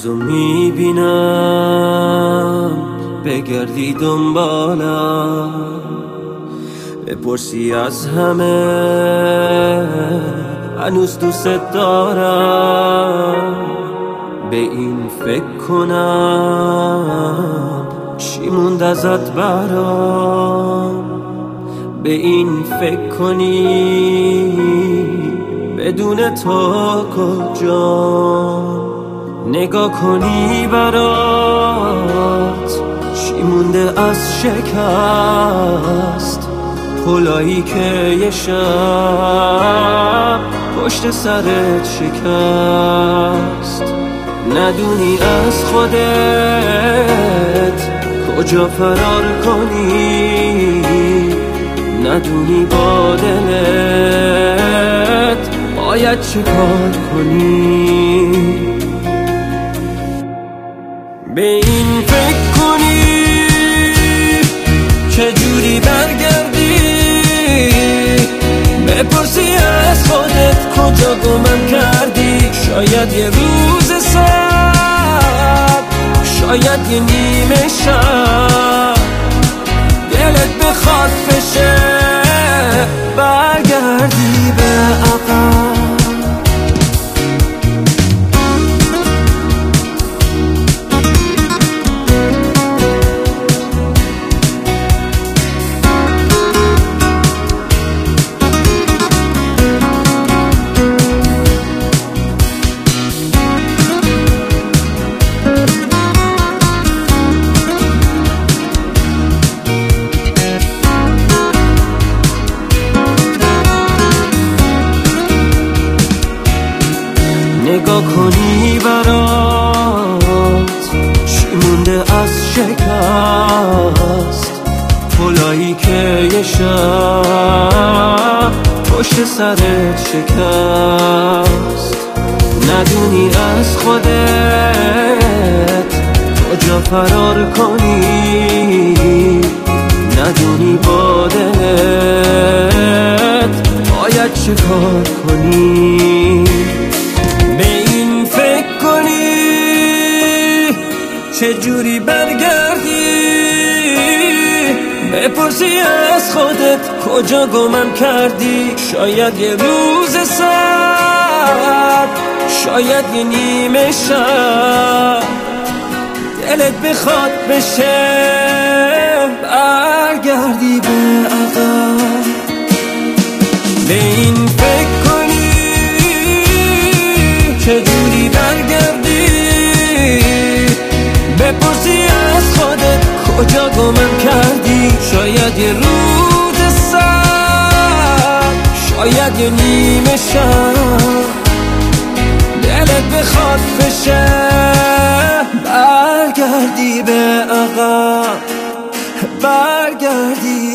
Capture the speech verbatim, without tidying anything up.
روزو میبینم بگردی دنبالم، بپرسی از همه هنوز دوست دارم. به این فکر کنم چی موند ازت برام، به این فکر کنی بدون تو کجام، نگاه کنی برات چی مونده از شکست، پلایی که یه شب پشت سرت شکست. ندونی از خودت کجا فرار کنی، ندونی با دلت باید چه کار کنی. به این فکر کنی چجوری برگردی، بپرسی از خودت کجا گمم کردی. شاید یه روز سر، شاید یه نیمه شب دلت بخواد بشه برگردی به عقب. نگاه کنی برات چی مونده از شکست، پلایی که یه شب پشت سرت شکست. ندونی از خودت کجا فرار کنی، ندونی با دلت باید چه کار کنی. چجوری برگردی، بپرسی از خودت کجا گمم کردی. شاید یه روز سر، شاید یه نیمه شب دلت بخواد بشه برگردی به عقب. به این فکر کنی چجوری برگردی، بپرسی از خودت کجا گمم کردی. شاید یه روز سر، شاید یه نیمه شب دلت بخواد بشه برگردی به عقب، برگردی